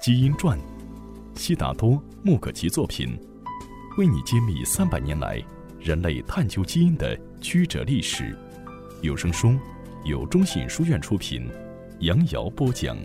基因传》，悉达多·穆可奇作品，为你揭秘300年来人类探究基因的曲折历史。有声书由中信书院出品，杨瑶播讲。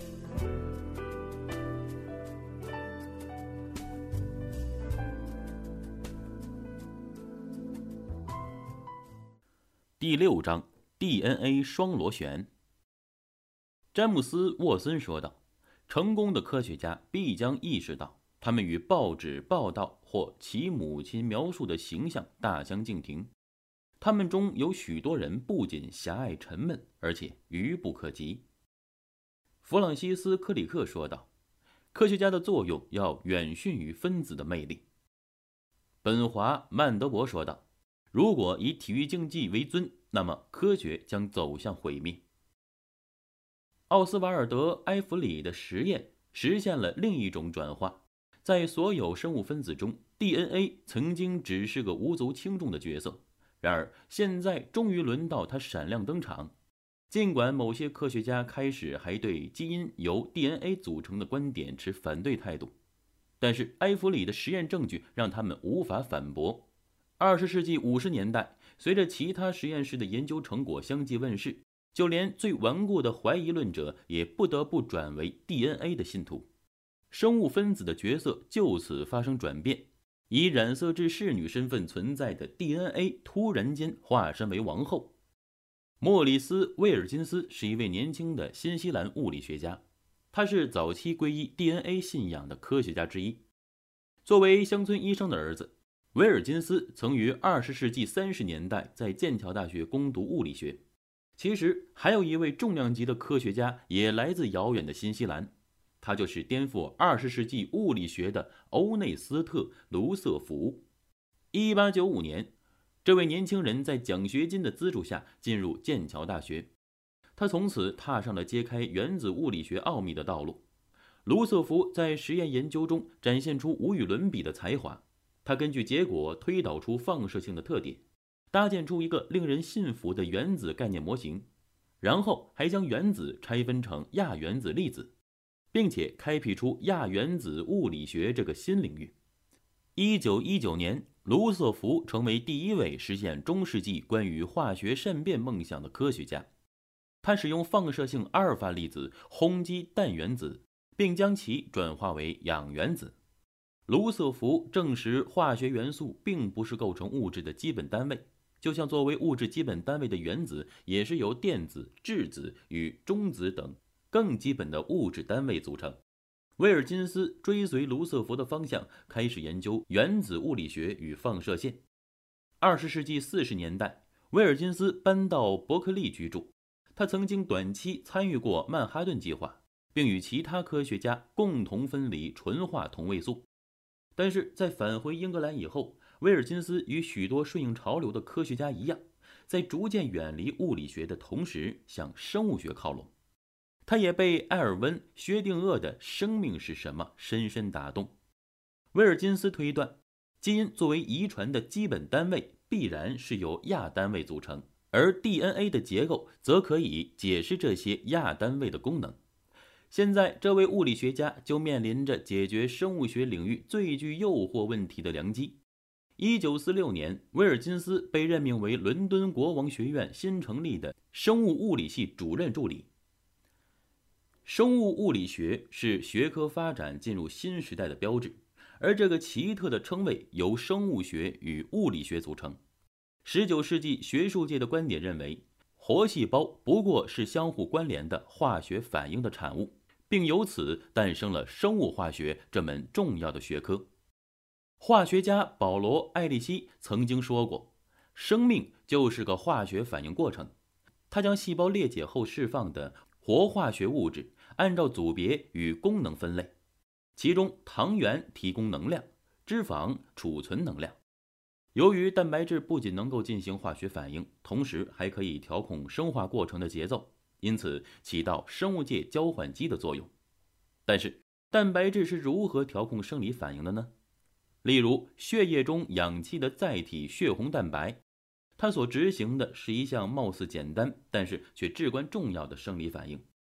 第6章 DNA 双螺旋。詹姆斯·沃森说道，成功的科学家必将意识到，他们与报纸报道或其母亲描述的形象大相径庭。他们中有许多人不仅狭隘沉闷，而且愚不可及。弗朗西斯·科里克说道，科学家的作用要远逊于分子的魅力。本华·曼德伯说道，如果以体育竞技为尊，那么科学将走向毁灭。奥斯瓦尔德·埃弗里的实验实现了另一种转化。在所有生物分子中， DNA 曾经只是个无足轻重的角色，然而现在终于轮到它闪亮登场。尽管某些科学家开始还对基因由 DNA 组成的观点持反对态度，但是埃弗里的实验证据让他们无法反驳。20世纪50年代，随着其他实验室的研究成果相继问世，就连最顽固的怀疑论者也不得不转为 DNA 的信徒。生物分子的角色就此发生转变，以染色质侍女身份存在的 DNA 突然间化身为王后。莫里斯·威尔金斯是一位年轻的新西兰物理学家，他是早期皈依 DNA 信仰的科学家之一。作为乡村医生的儿子，威尔金斯曾于20世纪30年代在剑桥大学攻读物理学。其实还有一位重量级的科学家也来自遥远的新西兰，他就是颠覆20世纪物理学的欧内斯特·卢瑟福。1895年，这位年轻人在奖学金的资助下进入剑桥大学，他从此踏上了揭开原子物理学奥秘的道路。卢瑟福在实验研究中展现出无与伦比的才华，他根据结果推导出放射性的特点，搭建出一个令人信服的原子概念模型，然后还将原子拆分成亚原子粒子，并且开辟出亚原子物理学这个新领域。1919年，卢瑟福成为第一位实现中世纪关于化学善变梦想的科学家。他使用放射性阿尔法粒子轰击氮原子，并将其转化为氧原子。卢瑟福证实化学元素并不是构成物质的基本单位，就像作为物质基本单位的原子也是由电子、质子与中子等更基本的物质单位组成。威尔金斯追随卢瑟福的方向，开始研究原子物理学与放射线。20世纪40年代，威尔金斯搬到伯克利居住，他曾经短期参与过曼哈顿计划，并与其他科学家共同分离纯化同位素。但是在返回英格兰以后，威尔金斯与许多顺应潮流的科学家一样，在逐渐远离物理学的同时向生物学靠拢。他也被埃尔温·薛定谔的生命是什么深深打动。威尔金斯推断，基因作为遗传的基本单位必然是由亚单位组成，而 DNA 的结构则可以解释这些亚单位的功能。现在这位物理学家就面临着解决生物学领域最具诱惑问题的良机。1946年，威尔金斯被任命为伦敦国王学院新成立的生物物理系主任助理。生物物理学是学科发展进入新时代的标志，而这个奇特的称谓由生物学与物理学组成。19世纪学术界的观点认为，活细胞不过是相互关联的化学反应的产物，并由此诞生了生物化学这门重要的学科。化学家保罗·艾利希曾经说过，生命就是个化学反应过程。他将细胞裂解后释放的活化学物质按照组别与功能分类，其中糖原提供能量，脂肪储存能量。由于蛋白质不仅能够进行化学反应，同时还可以调控生化过程的节奏，因此起到生物界交换机的作用。但是，蛋白质是如何调控生理反应的呢？例如，血液中氧气的载体血红蛋白，它所执行的是一项貌似简单但是却至关重要的生理反应。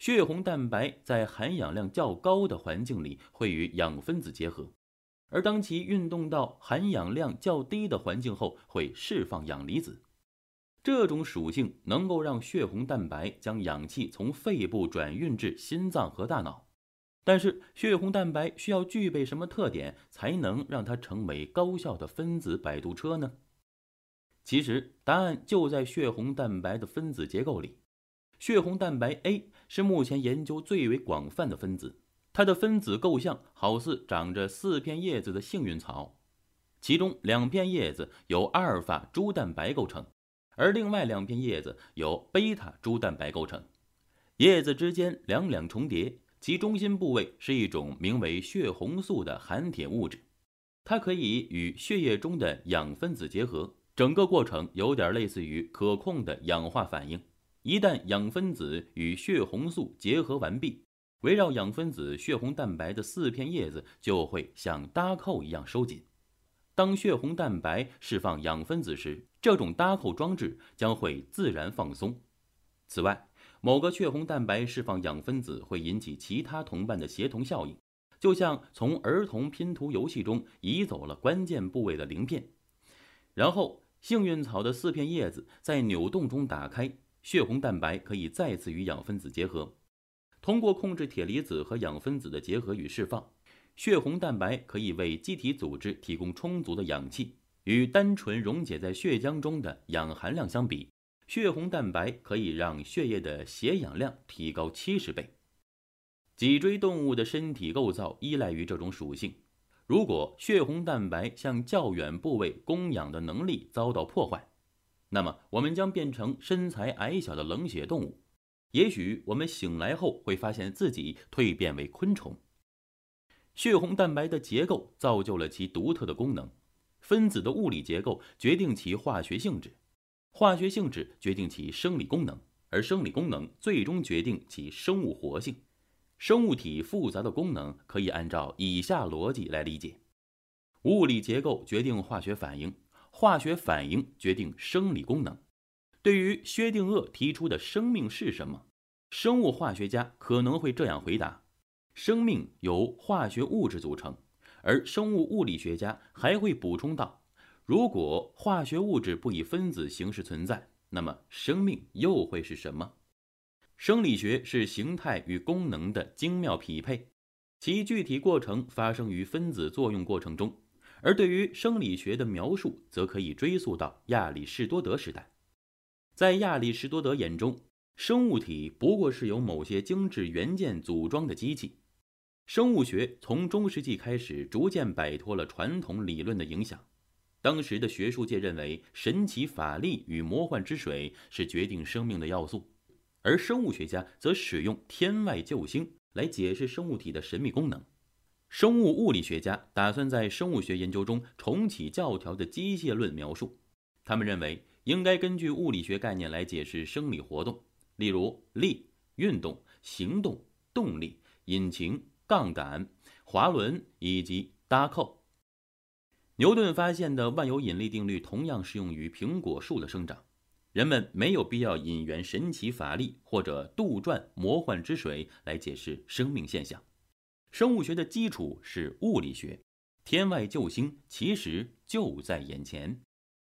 血红蛋白在含氧量较高的环境里会与氧分子结合，而当其运动到含氧量较低的环境后，会释放氧离子。这种属性能够让血红蛋白将氧气从肺部转运至心脏和大脑。但是，血红蛋白需要具备什么特点，才能让它成为高效的分子摆渡车呢？其实，答案就在血红蛋白的分子结构里。血红蛋白 A 是目前研究最为广泛的分子，它的分子构象好似长着4片叶子的幸运草，其中2片叶子由阿尔法珠蛋白构成，而另外2片叶子由贝塔珠蛋白构成。叶子之间两两重叠，其中心部位是一种名为血红素的含铁物质，它可以与血液中的氧分子结合，整个过程有点类似于可控的氧化反应。一旦氧分子与血红素结合完毕，围绕氧分子血红蛋白的4片叶子就会像搭扣一样收紧。当血红蛋白释放氧分子时，这种搭扣装置将会自然放松。此外，某个血红蛋白释放氧分子会引起其他同伴的协同效应，就像从儿童拼图游戏中移走了关键部位的鳞片。然后，幸运草的4片叶子在扭动中打开，血红蛋白可以再次与氧分子结合。通过控制铁离子和氧分子的结合与释放，血红蛋白可以为机体组织提供充足的氧气。与单纯溶解在血浆中的氧含量相比，血红蛋白可以让血液的血氧量提高70倍。脊椎动物的身体构造依赖于这种属性。如果血红蛋白向较远部位供氧的能力遭到破坏，那么我们将变成身材矮小的冷血动物。也许我们醒来后会发现自己蜕变为昆虫。血红蛋白的结构造就了其独特的功能。分子的物理结构决定其化学性质，化学性质决定其生理功能，而生理功能最终决定其生物活性。生物体复杂的功能可以按照以下逻辑来理解：物理结构决定化学反应，化学反应决定生理功能。对于薛定谔提出的生命是什么，生物化学家可能会这样回答：生命由化学物质组成。而生物物理学家还会补充道，如果化学物质不以分子形式存在，那么生命又会是什么？生理学是形态与功能的精妙匹配，其具体过程发生于分子作用过程中，而对于生理学的描述则可以追溯到亚里士多德时代。在亚里士多德眼中，生物体不过是由某些精致元件组装的机器。生物学从中世纪开始逐渐摆脱了传统理论的影响。当时的学术界认为神奇法力与魔幻之水是决定生命的要素，而生物学家则使用天外救星来解释生物体的神秘功能。生物物理学家打算在生物学研究中重启教条的机械论描述，他们认为应该根据物理学概念来解释生理活动，例如力、运动、行动、动力、引擎、杠杆、滑轮以及搭扣。牛顿发现的万有引力定律同样适用于苹果树的生长。人们没有必要引援神奇法力或者杜撰魔幻之水来解释生命现象。生物学的基础是物理学，天外救星其实就在眼前。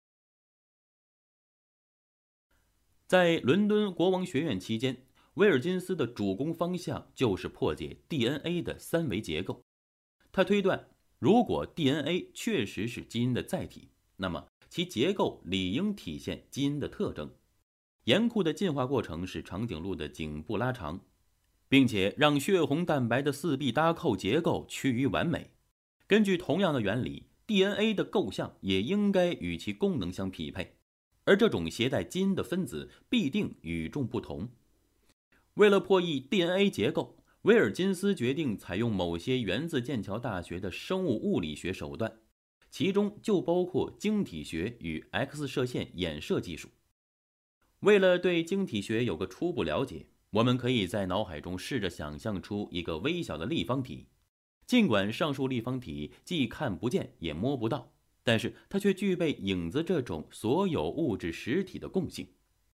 在伦敦国王学院期间，威尔金斯的主攻方向就是破解 DNA 的3维结构。他推断，如果 DNA 确实是基因的载体，那么其结构理应体现基因的特征。严酷的进化过程使长颈鹿的颈部拉长，并且让血红蛋白的4臂搭扣结构趋于完美。根据同样的原理， DNA 的构象也应该与其功能相匹配，而这种携带基因的分子必定与众不同。为了破译 DNA 结构，威尔金斯决定采用某些源自剑桥大学的生物物理学手段，其中就包括晶体学与 X 射线衍射技术。为了对晶体学有个初步了解，我们可以在脑海中试着想象出一个微小的立方体。尽管上述立方体既看不见也摸不到，但是它却具备影子这种所有物质实体的共性。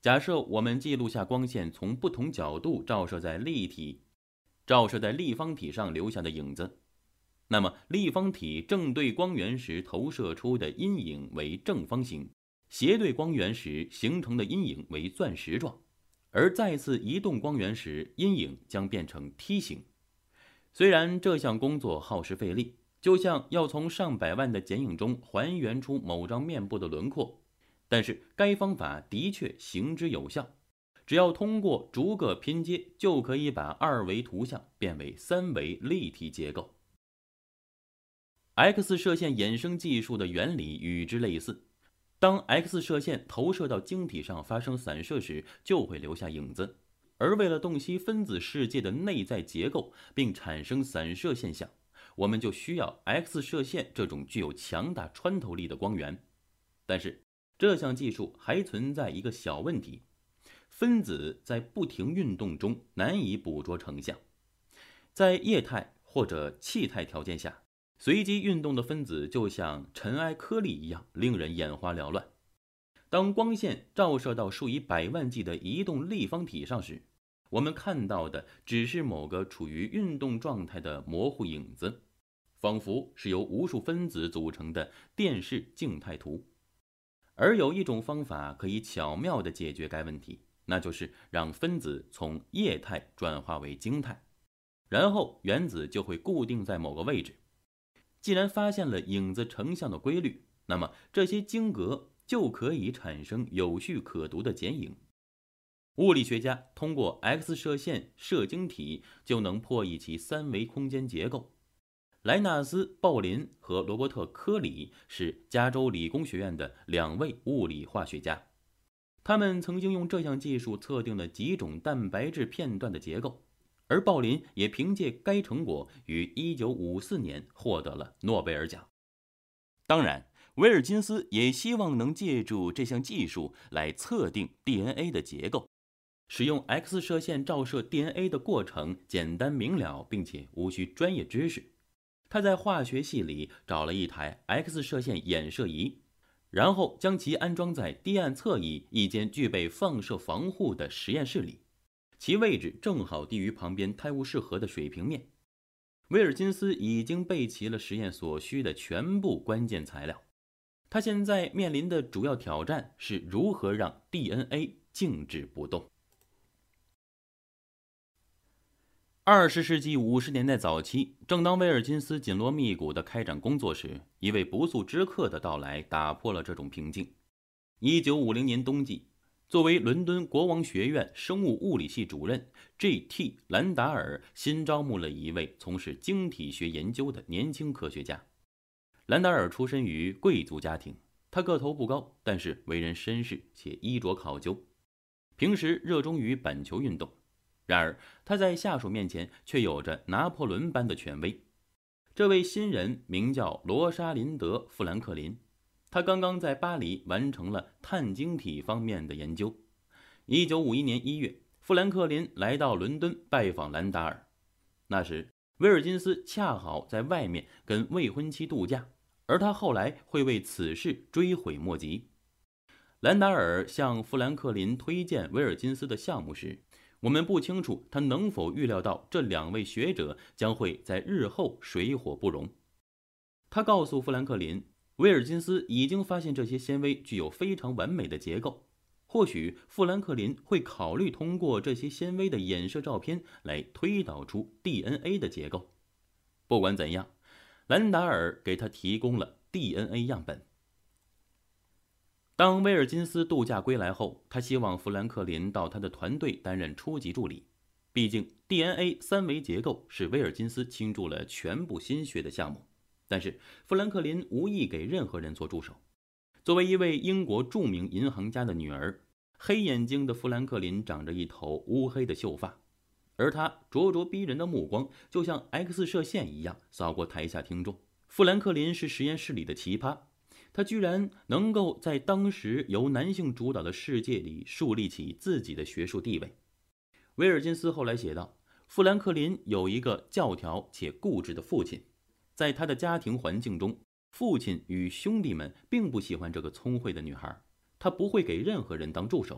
假设我们记录下光线从不同角度照射在立方体上留下的影子，那么立方体正对光源时投射出的阴影为正方形，斜对光源时形成的阴影为钻石状，而再次移动光源时，阴影将变成梯形。虽然这项工作耗时费力，就像要从上百万的剪影中还原出某张面部的轮廓，但是该方法的确行之有效。只要通过逐个拼接，就可以把二维图像变为三维立体结构。X 射线衍生技术的原理与之类似，当 X 射线投射到晶体上发生散射时，就会留下影子。而为了洞悉分子世界的内在结构并产生散射现象，我们就需要 X 射线这种具有强大穿透力的光源。但是这项技术还存在一个小问题，分子在不停运动中难以捕捉成像。在液态或者气态条件下，随机运动的分子就像尘埃颗粒一样，令人眼花缭乱。当光线照射到数以百万计的移动立方体上时，我们看到的只是某个处于运动状态的模糊影子，仿佛是由无数分子组成的电视静态图。而有一种方法可以巧妙地解决该问题，那就是让分子从液态转化为晶态，然后原子就会固定在某个位置。既然发现了影子成像的规律，那么这些晶格就可以产生有序可读的剪影。物理学家通过 X 射线射晶体就能破译其三维空间结构。莱纳斯·鲍林和罗伯特·科里是加州理工学院的两位物理化学家，他们曾经用这项技术测定了几种蛋白质片段的结构，而鲍林也凭借该成果于1954年获得了诺贝尔奖。当然，威尔金斯也希望能借助这项技术来测定 DNA 的结构。使用 X 射线照射 DNA 的过程简单明了，并且无需专业知识。他在化学系里找了一台 X 射线衍射仪，然后将其安装在堤岸侧翼一间具备放射防护的实验室里，其位置正好低于旁边胎物室河的水平面。威尔金斯已经备齐了实验所需的全部关键材料，他现在面临的主要挑战是如何让 DNA 静止不动。20世纪50年代早期，正当威尔金斯紧锣密鼓地开展工作时，一位不速之客的到来打破了这种平静。1950年冬季，作为伦敦国王学院生物物理系主任 G.T. 兰达尔新招募了一位从事晶体学研究的年轻科学家。兰达尔出身于贵族家庭，他个头不高，但是为人绅士且衣着考究，平时热衷于板球运动。然而他在下属面前却有着拿破仑般的权威。这位新人名叫罗莎琳德·富兰克林，他刚刚在巴黎完成了碳晶体方面的研究。1951年1月，富兰克林来到伦敦拜访兰达尔。那时威尔金斯恰好在外面跟未婚妻度假，而他后来会为此事追悔莫及。兰达尔向富兰克林推荐威尔金斯的项目时，我们不清楚他能否预料到这两位学者将会在日后水火不容。他告诉富兰克林，威尔金斯已经发现这些纤维具有非常完美的结构，或许富兰克林会考虑通过这些纤维的衍射照片来推导出 DNA 的结构。不管怎样，兰达尔给他提供了 DNA 样本。当威尔金斯度假归来后，他希望富兰克林到他的团队担任初级助理。毕竟 DNA 三维结构是威尔金斯倾注了全部心血的项目，但是富兰克林无意给任何人做助手。作为一位英国著名银行家的女儿，黑眼睛的富兰克林长着一头乌黑的秀发，而他灼灼逼人的目光就像 X 射线一样扫过台下听众。富兰克林是实验室里的奇葩，他居然能够在当时由男性主导的世界里树立起自己的学术地位。威尔金斯后来写道，富兰克林有一个教条且固执的父亲，在他的家庭环境中，父亲与兄弟们并不喜欢这个聪慧的女孩，他不会给任何人当助手，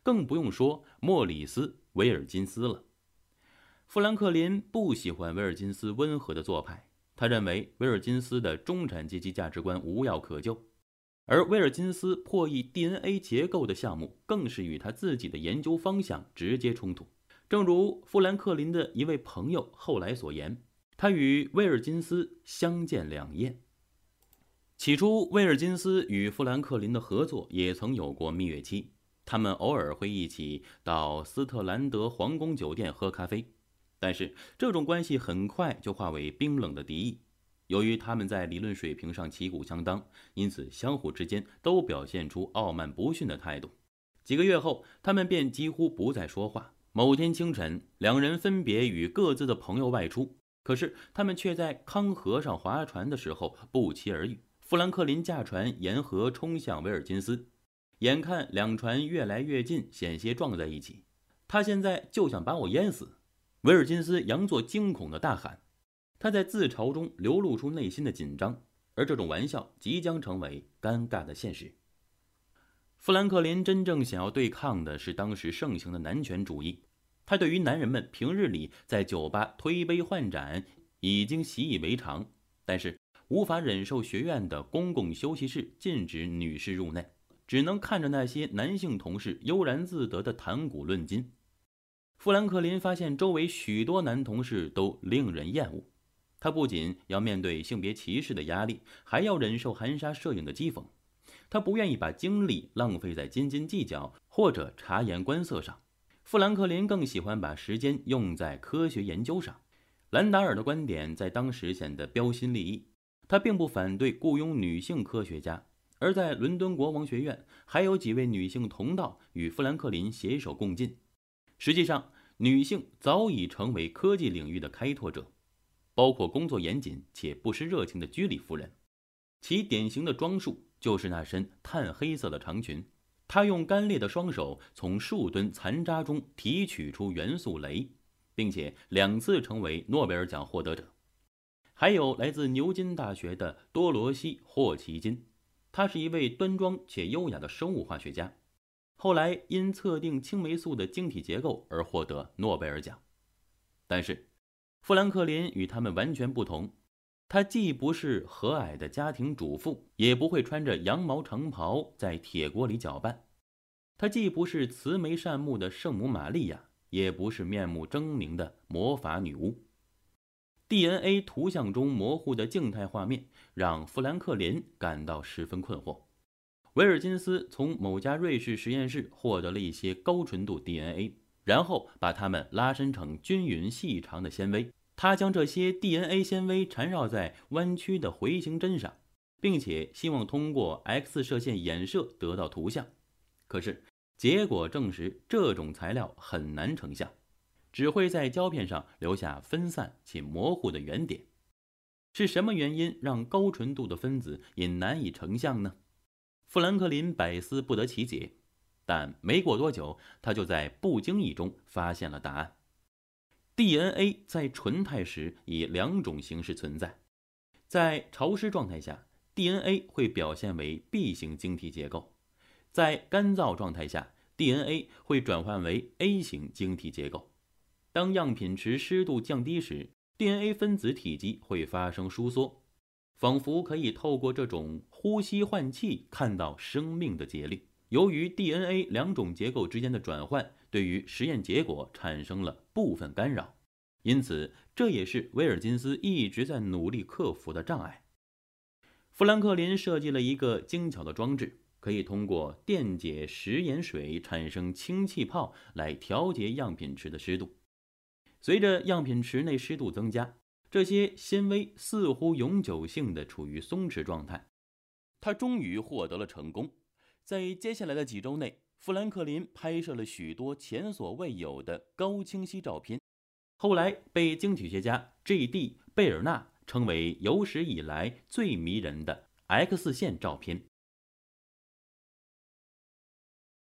更不用说莫里斯·维尔金斯了。富兰克林不喜欢维尔金斯温和的做派，他认为维尔金斯的中产阶级价值观无药可救，而威尔金斯破译 DNA 结构的项目更是与他自己的研究方向直接冲突。正如富兰克林的一位朋友后来所言，他与威尔金斯相见两厌。起初，威尔金斯与富兰克林的合作也曾有过蜜月期，他们偶尔会一起到斯特兰德皇宫酒店喝咖啡，但是这种关系很快就化为冰冷的敌意。由于他们在理论水平上旗鼓相当，因此相互之间都表现出傲慢不逊的态度。几个月后，他们便几乎不再说话。某天清晨，两人分别与各自的朋友外出，可是他们却在康河上划船的时候不期而遇。富兰克林驾船沿河冲向威尔金斯，眼看两船越来越近，险些撞在一起。他现在就想把我淹死！威尔金斯佯作惊恐的大喊。他在自嘲中流露出内心的紧张，而这种玩笑即将成为尴尬的现实。富兰克林真正想要对抗的是当时盛行的男权主义。他对于男人们平日里在酒吧推杯换盏已经习以为常，但是无法忍受学院的公共休息室禁止女士入内，只能看着那些男性同事悠然自得地谈古论今。富兰克林发现周围许多男同事都令人厌恶，他不仅要面对性别歧视的压力，还要忍受含沙射影的讥讽。他不愿意把精力浪费在斤斤计较或者察言观色上。富兰克林更喜欢把时间用在科学研究上。兰达尔的观点在当时显得标新立异。他并不反对雇佣女性科学家，而在伦敦国王学院还有几位女性同道与富兰克林携手共进。实际上，女性早已成为科技领域的开拓者，包括工作严谨且不失热情的居里夫人。其典型的装束就是那身炭黑色的长裙，她用干裂的双手从数吨残渣中提取出元素镭，并且2次成为诺贝尔奖获得者。还有来自牛津大学的多罗西·霍奇金，他是一位端庄且优雅的生物化学家，后来因测定青霉素的晶体结构而获得诺贝尔奖。但是富兰克林与他们完全不同，他既不是和蔼的家庭主妇，也不会穿着羊毛长袍在铁锅里搅拌。他既不是慈眉善目的圣母玛利亚，也不是面目狰狞的魔法女巫。DNA 图像中模糊的静态画面让富兰克林感到十分困惑。维尔金斯从某家瑞士实验室获得了一些高纯度 DNA， 然后把它们拉伸成均匀细长的纤维。他将这些 DNA 纤维缠绕在弯曲的回形针上，并且希望通过 X 射线衍射得到图像。可是结果证实，这种材料很难成像，只会在胶片上留下分散且模糊的圆点。是什么原因让高纯度的分子也难以成像呢？富兰克林百思不得其解，但没过多久，他就在不经意中发现了答案。DNA 在纯态时以2种形式存在。在潮湿状态下， DNA 会表现为 B 型晶体结构；在干燥状态下， DNA 会转换为 A 型晶体结构。当样品池湿度降低时， DNA 分子体积会发生收缩，仿佛可以透过这种呼吸换气看到生命的节律。由于 DNA 2种结构之间的转换对于实验结果产生了部分干扰，因此这也是威尔金斯一直在努力克服的障碍。富兰克林设计了一个精巧的装置，可以通过电解食盐水产生氢气泡来调节样品池的湿度。随着样品池内湿度增加，这些纤维似乎永久性地处于松弛状态。他终于获得了成功。在接下来的几周内，富兰克林拍摄了许多前所未有的高清晰照片，后来被经济学家 G.D. 贝尔纳称为有史以来最迷人的 X 线照片。